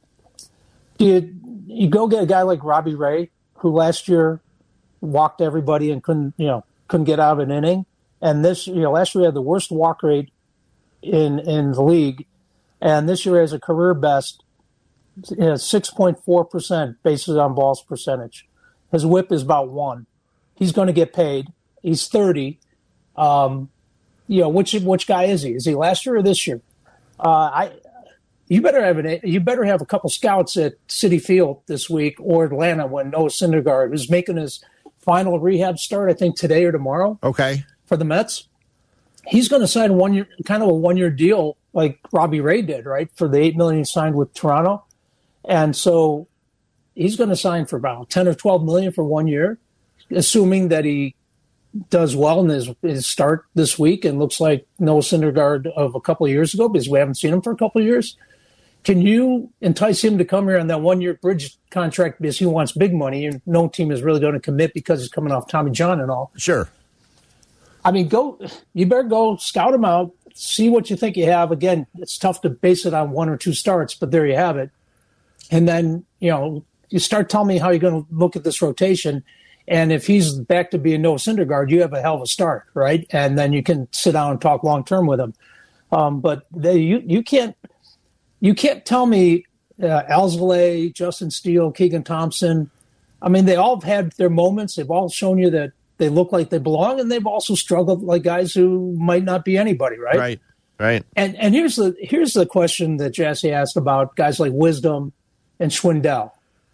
Speaker 3: You, you go get a guy like Robbie Ray, who last year walked everybody and couldn't, you know, couldn't get out of an inning. And this, you know, last year he had the worst walk rate in in the league, and this year has a career best, you know, six point four percent bases on balls percentage. His whip is about one. He's going to get paid. He's thirty. Um, you know, which which guy is he? Is he last year or this year? Uh, I. You better have an. You better have a couple scouts at Citi Field this week or Atlanta when Noah Syndergaard is making his final rehab start. I think today or tomorrow.
Speaker 2: Okay.
Speaker 3: For the Mets, he's going to sign one year, kind of a one year deal like Robbie Ray did, right? For the eight million he signed with Toronto, and so he's going to sign for about ten or twelve million for one year, assuming that he does well in his, his start this week and looks like Noah Syndergaard of a couple of years ago because we haven't seen him for a couple of years. Can you entice him to come here on that one-year bridge contract because he wants big money and no team is really going to commit because he's coming off Tommy John and all?
Speaker 2: Sure.
Speaker 3: I mean, go. You better go scout him out, see what you think you have. Again, it's tough to base it on one or two starts, but there you have it. And then, you know, you start telling me how you're going to look at this rotation. And if he's back to being Noah Syndergaard, you have a hell of a start, right? And then you can sit down and talk long-term with him. Um, but they, you you can't you can't tell me uh, Alzolay, Justin Steele, Keegan Thompson. I mean, they all have had their moments. They've all shown you that they look like they belong, and they've also struggled like guys who might not be anybody, right?
Speaker 2: Right, right.
Speaker 3: And and here's the here's the question that Jesse asked about guys like Wisdom and Schwindel.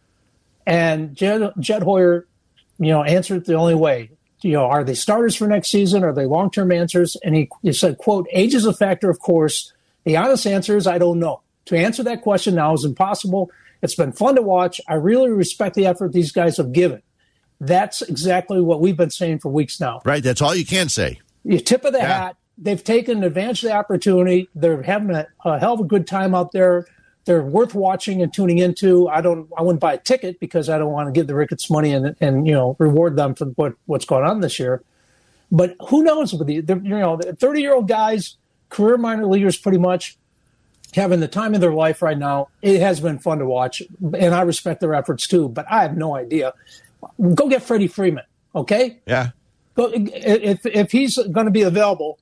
Speaker 3: And Jed, Jed Hoyer, you know, answered it the only way. You know, are they starters for next season? Are they long-term answers? And he, he said, quote, age is a factor, of course. The honest answer is I don't know. To answer that question now is impossible. It's been fun to watch. I really respect the effort these guys have given. That's exactly what we've been saying for weeks now.
Speaker 2: Right. That's all you can say.
Speaker 3: You tip of the
Speaker 2: yeah.
Speaker 3: hat. They've taken advantage of the opportunity. They're having a, a hell of a good time out there. They're worth watching and tuning into. I don't. I wouldn't buy a ticket because I don't want to give the Ricketts money and and you know reward them for what, what's going on this year. But who knows with the you know thirty year old guys, career minor leaguers, pretty much having the time of their life right now. It has been fun to watch, and I respect their efforts too. But I have no idea. Go get Freddie Freeman, okay?
Speaker 2: Yeah.
Speaker 3: Go if if he's going to be available.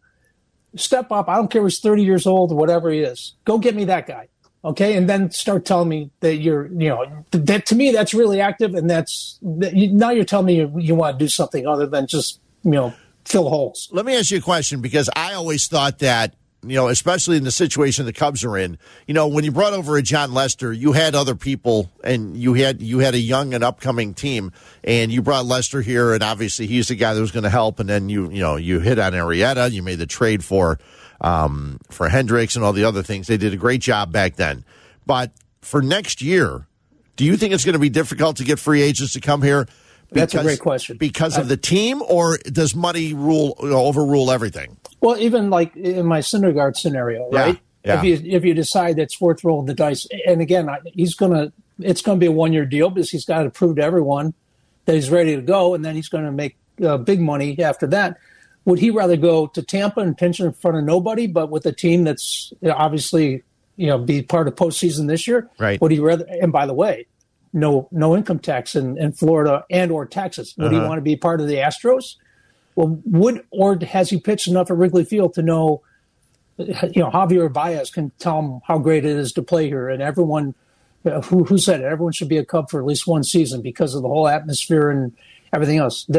Speaker 3: Step up. I don't care if he's thirty years old or whatever he is. Go get me that guy. Okay, and then start telling me that you're, you know, that to me that's really active, and that's that you, now you're telling me you, you want to do something other than just, you know, fill holes.
Speaker 2: Let me ask you a question because I always thought that, you know, especially in the situation the Cubs are in, you know, when you brought over a John Lester, you had other people, and you had you had a young and upcoming team, and you brought Lester here, and obviously he's the guy that was going to help, and then you you know you hit on Arrieta, you made the trade for. Um, for Hendricks and all the other things. They did a great job back then. But for next year, do you think it's going to be difficult to get free agents to come here?
Speaker 3: Because, That's a great question.
Speaker 2: Because of the team, or does money rule you know, overrule everything?
Speaker 3: Well, even like in my Syndergaard scenario, right?
Speaker 2: Yeah,
Speaker 3: yeah. If you if you decide it's worth rolling the dice, and again, he's gonna it's going to be a one year deal because he's got to prove to everyone that he's ready to go, and then he's going to make uh, big money after that. Would he rather go to Tampa and pinch in front of nobody, but with a team that's you know, obviously, you know, be part of postseason this year?
Speaker 2: Right.
Speaker 3: Would he rather? And by the way, no, no income tax in, in Florida and or Texas. Would uh-huh. he want to be part of the Astros? Well, would or has he pitched enough at Wrigley Field to know? You know, Javier Baez can tell him how great it is to play here, and everyone you know, who who said it, everyone should be a Cub for at least one season because of the whole atmosphere and everything else. That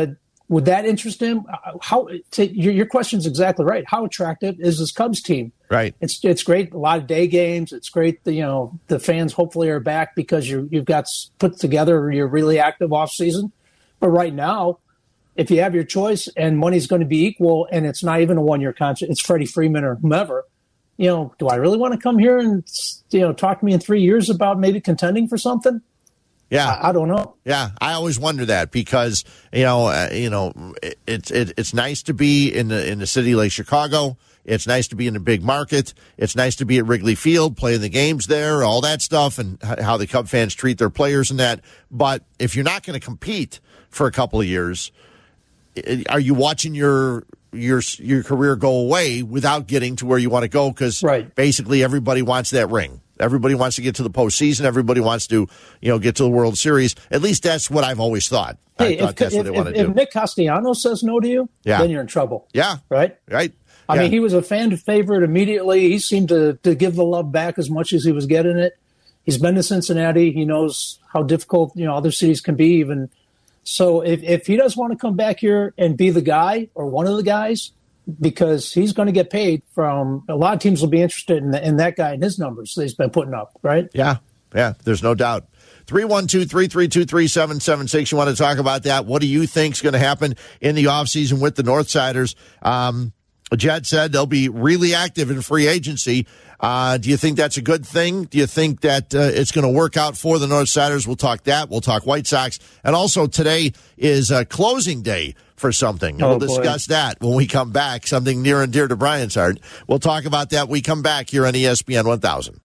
Speaker 3: would that interest him? How to, your, your question's exactly right. How attractive is this Cubs team?
Speaker 2: Right.
Speaker 3: It's it's great. A lot of day games. It's great. That, you know, the fans hopefully are back because you you've got put together your really active off season. But right now, if you have your choice and money's going to be equal, and it's not even a one year contract, it's Freddie Freeman or whomever. You know, do I really want to come here and, you know, talk to me in three years about maybe contending for something?
Speaker 2: Yeah,
Speaker 3: I, I don't know.
Speaker 2: Yeah, I always wonder that because you know, uh, you know, it, it's it, it's nice to be in the in the city like Chicago. It's nice to be in a big market. It's nice to be at Wrigley Field, playing the games there, all that stuff, and how the Cub fans treat their players and that. But if you're not going to compete for a couple of years, are you watching your your your career go away without getting to where you want to go? Because
Speaker 3: right.
Speaker 2: basically everybody wants that ring. Everybody wants to get to the postseason. Everybody wants to, you know, get to the World Series. At least that's what I've always thought.
Speaker 3: Hey,
Speaker 2: I thought
Speaker 3: if,
Speaker 2: that's
Speaker 3: if,
Speaker 2: what they want to
Speaker 3: if
Speaker 2: do.
Speaker 3: If Nick Castellanos says no to you,
Speaker 2: yeah.
Speaker 3: then you're in trouble.
Speaker 2: Yeah.
Speaker 3: Right?
Speaker 2: Right.
Speaker 3: I
Speaker 2: yeah.
Speaker 3: mean, he was a fan favorite immediately. He seemed to, to give the love back as much as he was getting it. He's been to Cincinnati. He knows how difficult, you know, other cities can be even. So if, if he does want to come back here and be the guy or one of the guys, because he's going to get paid from a lot of teams will be interested in, the, in that guy and his numbers that he's been putting up, right?
Speaker 2: Yeah, yeah, there's no doubt. three one two, three three two, three seven seven six. You want to talk about that? What do you think is going to happen in the offseason with the Northsiders? Um, Jed said they'll be really active in free agency. Uh, do you think that's a good thing? Do you think that uh, it's going to work out for the Northsiders? We'll talk that. We'll talk White Sox. And also today is uh, closing day for something. And
Speaker 3: oh,
Speaker 2: we'll discuss
Speaker 3: boy.
Speaker 2: that when we come back, something near and dear to Brian's heart. We'll talk about that when we come back here on E S P N one thousand.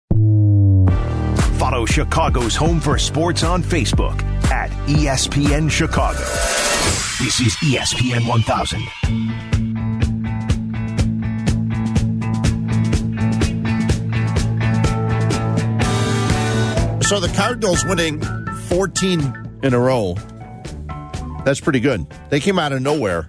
Speaker 1: Follow Chicago's Home for Sports on Facebook at E S P N Chicago. This is E S P N one thousand.
Speaker 2: So the Cardinals winning fourteen in a row. That's pretty good. They came out of nowhere.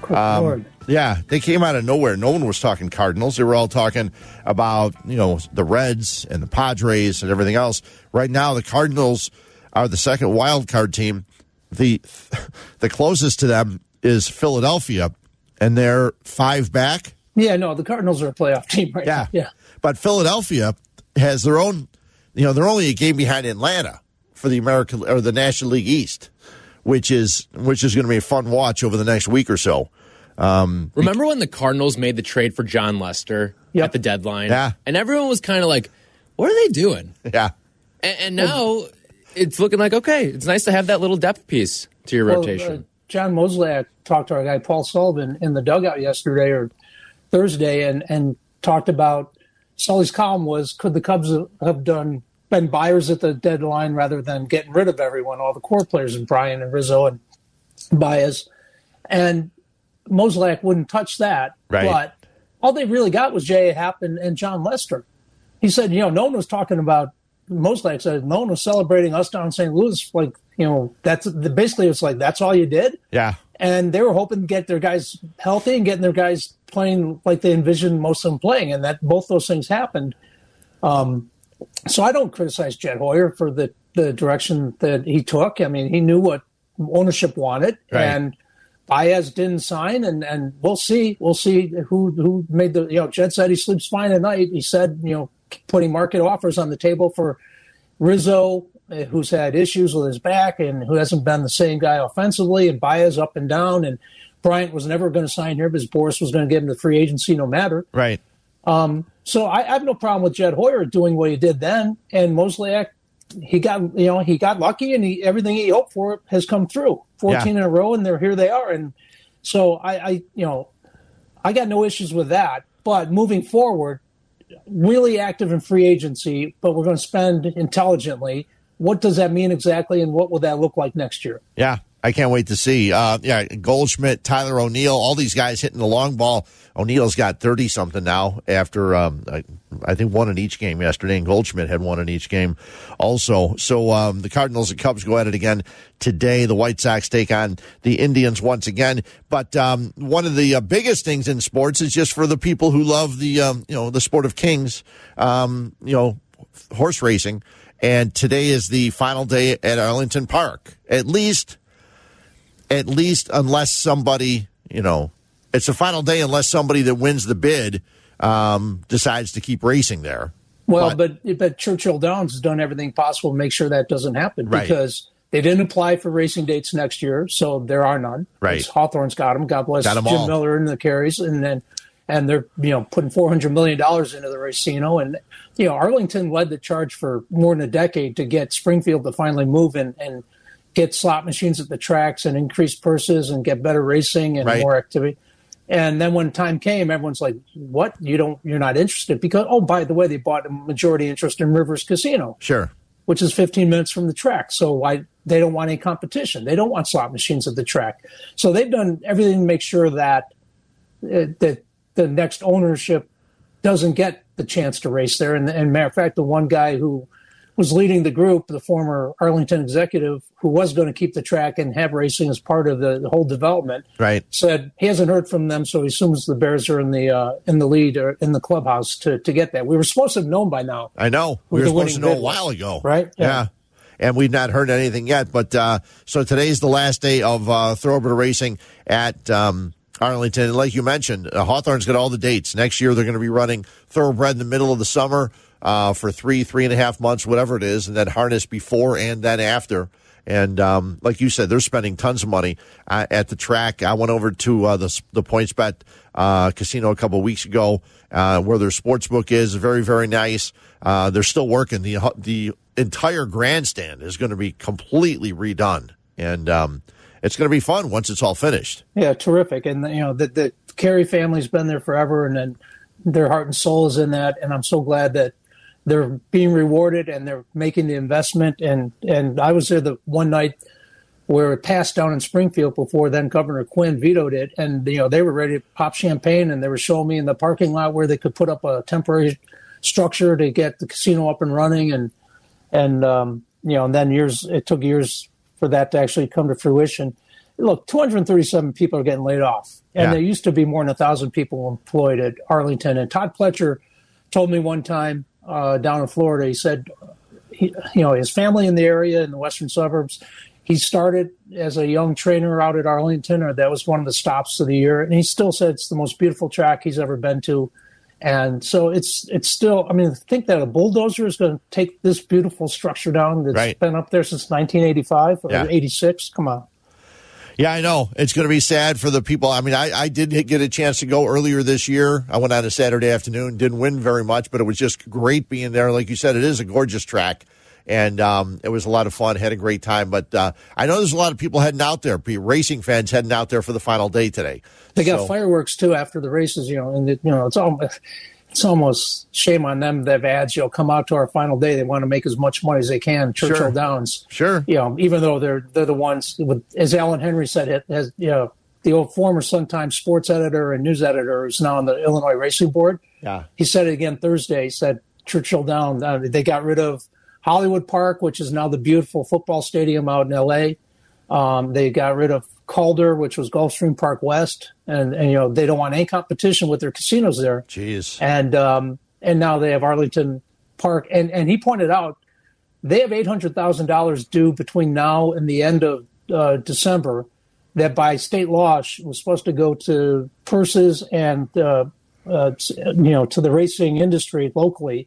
Speaker 2: Um, yeah, they came out of nowhere. No one was talking Cardinals. They were all talking about, you know, the Reds and the Padres and everything else. Right now, the Cardinals are the second wild card team. The the closest to them is Philadelphia, and they're five back.
Speaker 3: Yeah, no, the Cardinals are a playoff team right
Speaker 2: yeah.
Speaker 3: now. Yeah,
Speaker 2: but Philadelphia has their own. You know, they're only a game behind Atlanta for the American or the National League East, which is which is going to be a fun watch over the next week or so. Um,
Speaker 10: Remember when the Cardinals made the trade for John Lester
Speaker 3: yep.
Speaker 10: at the deadline?
Speaker 2: Yeah.
Speaker 10: And everyone was kind of like, what are they doing?
Speaker 2: Yeah.
Speaker 10: And, and now it's looking like, okay, it's nice to have that little depth piece to your
Speaker 3: well,
Speaker 10: rotation.
Speaker 3: Uh, John Mosley talked to our guy Paul Sullivan in the dugout yesterday or Thursday and, and talked about Sully's column was, could the Cubs have done been buyers at the deadline rather than getting rid of everyone, all the core players, and Brian and Rizzo and Baez. And Mozeliak wouldn't touch that.
Speaker 2: Right.
Speaker 3: But all they really got was J A. Happ and, and John Lester. He said, you know, no one was talking about, Mozeliak said, no one was celebrating us down in Saint Louis. Like, you know, that's basically it's like, that's all you did.
Speaker 2: Yeah.
Speaker 3: And they were hoping to get their guys healthy and getting their guys playing like they envisioned most of them playing. And that both those things happened. Um, So I don't criticize Jed Hoyer for the, the direction that he took. I mean, he knew what ownership wanted,
Speaker 2: right.
Speaker 3: and Baez didn't sign, and, and we'll see. We'll see who who made the, you know, Jed said he sleeps fine at night. He said, you know, putting market offers on the table for Rizzo, who's had issues with his back and who hasn't been the same guy offensively, and Baez up and down, and Bryant was never going to sign here because Boris was going to give him the free agency no matter.
Speaker 2: Right.
Speaker 3: Um, so I, I have no problem with Jed Hoyer doing what he did then, and Mozeliak, he got you know he got lucky, and he, everything he hoped for has come through. Fourteen yeah. in a row, and they're here they are, and so I, I you know I got no issues with that. But moving forward, really active in free agency, but we're going to spend intelligently. What does that mean exactly, and what will that look like next year?
Speaker 2: Yeah. I can't wait to see. Uh, yeah, Goldschmidt, Tyler O'Neill, all these guys hitting the long ball. O'Neill's got thirty-something now after, um, I, I think, one in each game yesterday, and Goldschmidt had one in each game also. So um, the Cardinals and Cubs go at it again today. The White Sox take on the Indians once again. But um, one of the uh, biggest things in sports is just for the people who love the, um, you know, the sport of kings, um, you know, horse racing. And today is the final day at Arlington Park. At least at least unless somebody, you know, it's the final day unless somebody that wins the bid um, decides to keep racing there.
Speaker 3: Well, but, but but Churchill Downs has done everything possible to make sure that doesn't happen
Speaker 2: Right.
Speaker 3: because they didn't apply for racing dates next year, so there are none.
Speaker 2: Right.
Speaker 3: Hawthorne's got them. God bless
Speaker 2: Got 'em
Speaker 3: Jim
Speaker 2: all.
Speaker 3: Miller and the carries, and then and they're you know putting four hundred million dollars into the Racino, and you know Arlington led the charge for more than a decade to get Springfield to finally move and and get slot machines at the tracks and increase purses and get better racing and
Speaker 2: Right.
Speaker 3: more activity. And then when time came, everyone's like, "What? You don't? You're not interested?" Because oh, by the way, they bought a majority interest in Rivers Casino,
Speaker 2: Sure.
Speaker 3: which is fifteen minutes from the track. So why they don't want any competition? They don't want slot machines at the track. So they've done everything to make sure that uh, that the next ownership doesn't get the chance to race there. And, and matter of fact, the one guy who was leading the group, the former Arlington executive, who was going to keep the track and have racing as part of the, the whole development,
Speaker 2: Right.
Speaker 3: said he hasn't heard from them, so he assumes the Bears are in the uh, in the lead or in the clubhouse to, to get that. We were supposed to have known by now.
Speaker 2: I know.
Speaker 3: Who
Speaker 2: We were
Speaker 3: the
Speaker 2: supposed to
Speaker 3: winning
Speaker 2: know a
Speaker 3: bid
Speaker 2: while
Speaker 3: was,
Speaker 2: ago.
Speaker 3: right?
Speaker 2: Yeah.
Speaker 3: Yeah.
Speaker 2: And we've not heard anything yet. But uh, so today's the last day of uh, thoroughbred racing at um, Arlington. And like you mentioned, uh, Hawthorne's got all the dates. Next year, they're going to be running thoroughbred in the middle of the summer uh, for three, three and a half months, whatever it is, and then harness before and then after. And um, like you said, they're spending tons of money uh, at the track. I went over to uh, the the PointsBet uh, casino a couple of weeks ago, uh, where their sports book is. Very, very nice. Uh, they're still working. The the entire grandstand is going to be completely redone, and um, it's going to be fun once it's all finished.
Speaker 3: Yeah, terrific. And you know, the the Carey family's been there forever, and then their heart and soul is in that. And I'm so glad that they're being rewarded and they're making the investment. And and I was there the one night where it passed down in Springfield before then Governor Quinn vetoed it, and you know they were ready to pop champagne, and they were showing me in the parking lot where they could put up a temporary structure to get the casino up and running, and and um, you know, and then years it took years for that to actually come to fruition. Look, two hundred thirty-seven people are getting laid off, and
Speaker 2: Yeah.
Speaker 3: there used to be more than a thousand people employed at Arlington. And Todd Pletcher told me one time uh, down in Florida, he said, he, you know, his family in the area in the western suburbs. He started as a young trainer out at Arlington, or that was one of the stops of the year, and he still said it's the most beautiful track he's ever been to. And so it's it's still, I mean, think that a bulldozer is going to take this beautiful structure down that's
Speaker 2: Right.
Speaker 3: been up there since nineteen eighty-five or
Speaker 2: Yeah.
Speaker 3: eighty-six. Come on.
Speaker 2: Yeah, I know. It's going to be sad for the people. I mean, I, I did get a chance to go earlier this year. I went on a Saturday afternoon, didn't win very much, but it was just great being there. Like you said, it is a gorgeous track, and um, it was a lot of fun. Had a great time. But uh, I know there's a lot of people heading out there, racing fans heading out there for the final day today.
Speaker 3: They got
Speaker 2: So-
Speaker 3: fireworks too after the races, you know, and it, you know it's almost it's almost shame on them. They've ads, you know, come out to our final day. They want to make as much money as they can. Churchill
Speaker 2: Sure.
Speaker 3: Downs,
Speaker 2: Sure.
Speaker 3: you know, even though they're they're the ones with, as Alan Henry said, it has you know the old former Sun-Times sports editor and news editor who's now on the Illinois Racing Board.
Speaker 2: Yeah.
Speaker 3: He said it again Thursday. He said Churchill Downs. Uh, they got rid of Hollywood Park, which is now the beautiful football stadium out in L A. Um, they got rid of Calder, which was Gulfstream Park West, and, and you know they don't want any competition with their casinos there.
Speaker 2: Jeez.
Speaker 3: And um, and now they have Arlington Park, and and he pointed out they have eight hundred thousand dollars due between now and the end of uh, December, that by state law was supposed to go to purses and uh, uh, you know to the racing industry locally.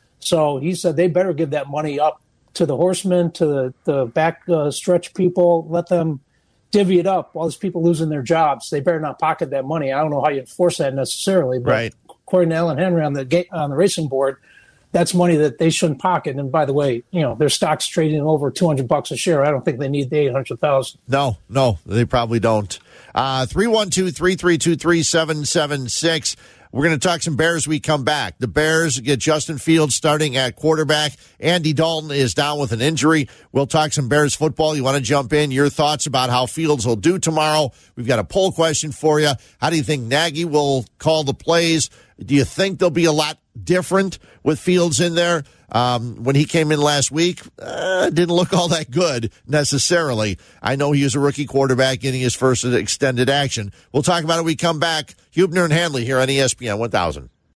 Speaker 3: So he said they better give that money up to the horsemen, to the, the back uh, stretch people, let them divvy it up. All these people losing their jobs, they better not pocket that money. I don't know how you enforce that necessarily, but
Speaker 2: Right.
Speaker 3: according to Alan Henry on the ga- on the racing board, that's money that they shouldn't pocket. And by the way, you know their stock's trading over two hundred bucks a share. I don't think they need the eight hundred thousand.
Speaker 2: No, no, they probably don't. Uh, three one two, three three two, three seven seven six. We're going to talk some Bears when we come back. The Bears get Justin Fields starting at quarterback. Andy Dalton is down with an injury. We'll talk some Bears football. You want to jump in? Your thoughts about how Fields will do tomorrow. We've got a poll question for you. How do you think Nagy will call the plays? Do you think there'll be a lot different with Fields in there? Um, when he came in last week, uh, didn't look all that good necessarily. I know he was a rookie quarterback getting his first extended action. We'll talk about it when we come back. Hubner and Hanley here on E S P N one thousand.